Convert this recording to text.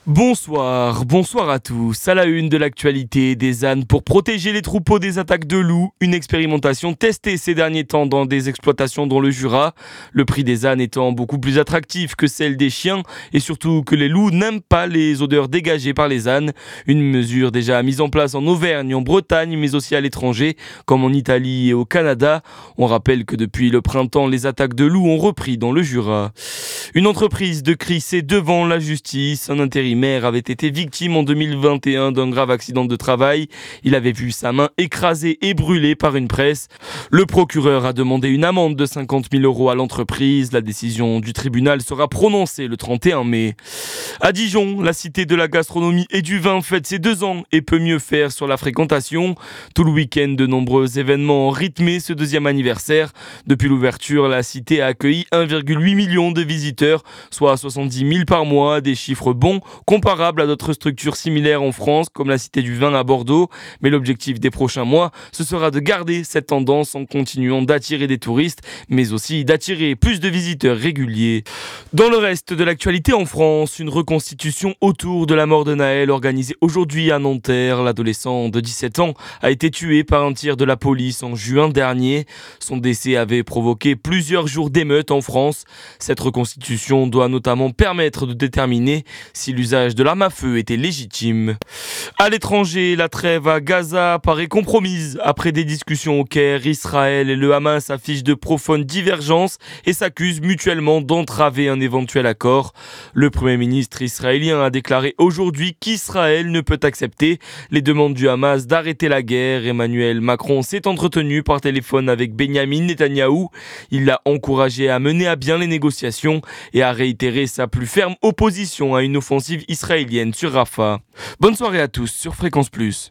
Bonsoir à tous. À la une de l'actualité, des ânes pour protéger les troupeaux des attaques de loups. Une expérimentation testée ces derniers temps dans des exploitations dans le Jura. Le prix des ânes étant beaucoup plus attractif que celle des chiens et surtout que les loups n'aiment pas les odeurs dégagées par les ânes. Une mesure déjà mise en place en Auvergne, en Bretagne, mais aussi à l'étranger, comme en Italie et au Canada. On rappelle que depuis le printemps, les attaques de loups ont repris dans le Jura. Une entreprise de Crissey devant la justice. Un intérimaire avait été victime en 2021 d'un grave accident de travail. Il avait vu sa main écrasée et brûlée par une presse. Le procureur a demandé une amende de 50 000 € à l'entreprise. La décision du tribunal sera prononcée le 31 mai. À Dijon, la cité de la gastronomie et du vin fête ses 2 ans et peut mieux faire sur la fréquentation. Tout le week-end, de nombreux événements ont rythmé ce 2e anniversaire. Depuis l'ouverture, la cité a accueilli 1,8 million de visiteurs, soit 70 000 par mois, des chiffres bons, comparables à d'autres structures similaires en France, comme la Cité du Vin à Bordeaux. Mais l'objectif des prochains mois, ce sera de garder cette tendance en continuant d'attirer des touristes, mais aussi d'attirer plus de visiteurs réguliers. Dans le reste de l'actualité en France, une reconstitution autour de la mort de Naël organisée aujourd'hui à Nanterre. L'adolescent de 17 ans a été tué par un tir de la police en juin dernier. Son décès avait provoqué plusieurs jours d'émeutes en France. Cette reconstitution doit notamment permettre de déterminer si l'usage de l'arme à feu était légitime. À l'étranger, la trêve à Gaza paraît compromise. Après des discussions au Caire, Israël et le Hamas affichent de profondes divergences et s'accusent mutuellement d'entraver un éventuel accord. Le Premier ministre israélien a déclaré aujourd'hui qu'Israël ne peut accepter les demandes du Hamas d'arrêter la guerre. Emmanuel Macron s'est entretenu par téléphone avec Benyamin Netanyahou. Il l'a encouragé à mener à bien les négociations et a réitéré sa plus ferme opposition à une offensive israélienne sur Rafah. Bonne soirée à tous sur Fréquence Plus.